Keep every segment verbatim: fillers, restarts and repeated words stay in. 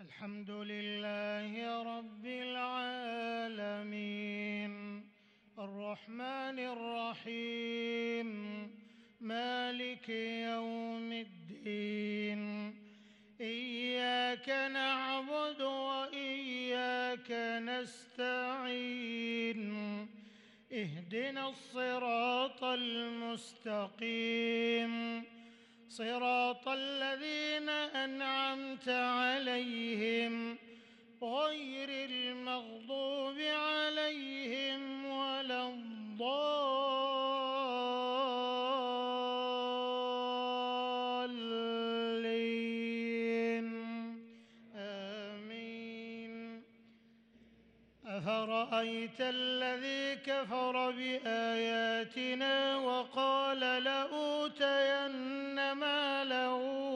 الحمد لله رب العالمين الرحمن الرحيم مالك يوم الدين إياك نعبد وإياك نستعين اهدنا الصراط المستقيم صراط الذين أنعمت عليهم غير المغضوب عليهم ولا الضالين آمين. أفرأيت الذي كفر بآياتنا وقال لأوتين مالا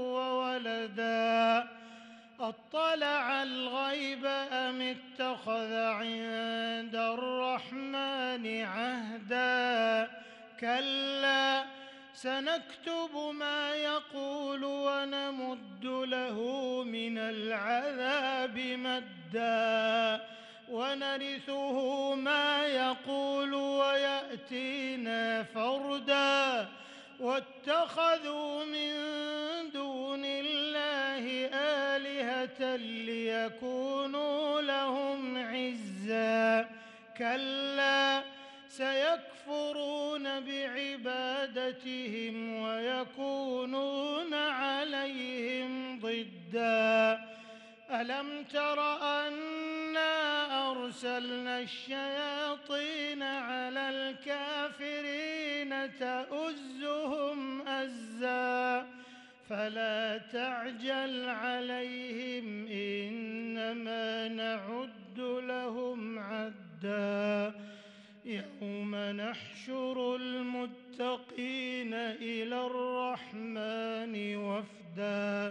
وولدا أطلع الغيب أم اتخذ عند الرحمن عهدا كلا سنكتب ما يقول ونمد له من العذاب مدا ونرثه ما يقول ويأتينا فردا واتخذوا من دون الله آلهة ليكونوا لهم عزا كلا سيكفرون بعبادتهم ويكونون عليهم ضدا ألم تر أنا أرسلنا الشياطين على الكافرين تؤزهم أزا فلا تعجل عليهم إنما نعد لهم عدا يوم نحشر المتقين إلى الرحمن وفدا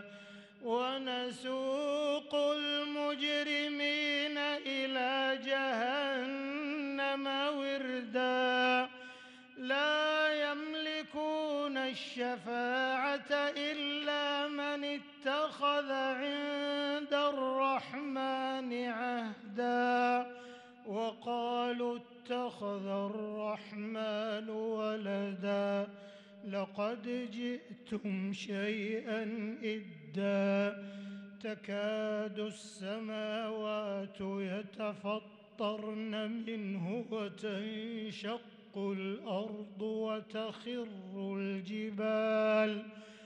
ونسوق المجرمين إلى جهنم وردا لا يملكون الشفاعة إلا من اتخذ عند الرحمن عهدا وقالوا اتخذ الرحمن ولدا لقد جئتم شيئا إدا تكاد السماوات يتفطرن منه وتنشق الأرض وتخر الجبال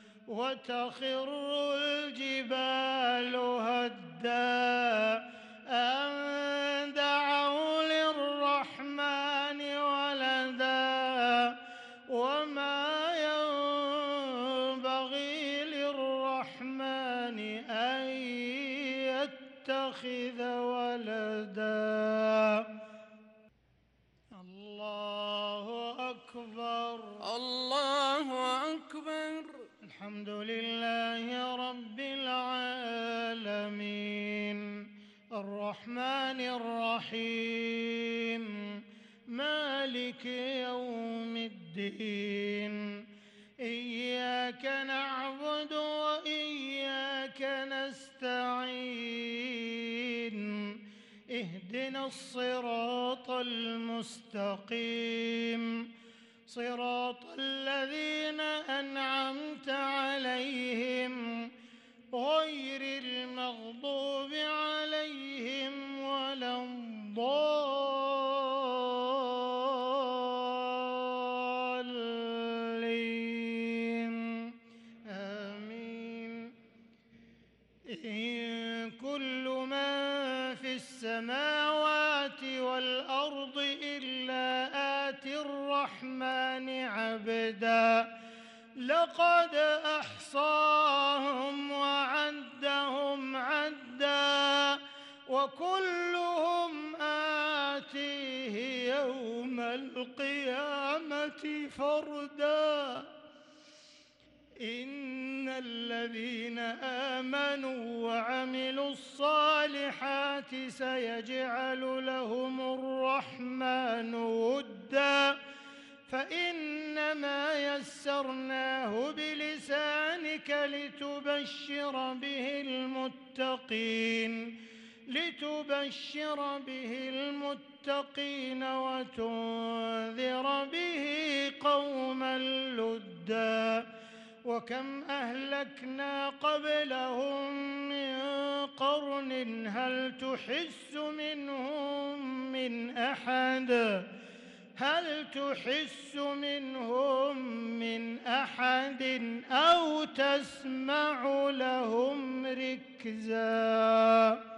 وتخر الجبال هدا أن دعوا للرحمن ولدا وما ينبغي للرحمن أن يتخذ ولدا. الله أكبر الله أكبر. الحمد لله رب العالمين الرحمن الرحيم مالك يوم الدين إياك نعبد وإياك نستعين اهدنا الصراط المستقيم صراط الذين أنعمت عليهم غير المغضوب عليهم ولا الضالين آمين. إن كل من في السماوات والأرض إلا آتي الرحمن عبدا لقد أحصاهم وعدهم عدا وكلهم آتيه يوم القيامة فردا إن الذين آمنوا وعملوا الصالحات سيجعل لهم الرحمن ودا فإنما يسرناه بلسانك ذلك لتبشر به المتقين لتبشر به المتقين وتنذر به قوما لدا وكم أهلكنا قبلهم من قرن هل تحس منهم من أحد هل تحس منهم من أحد أو تسمع لهم ركزا.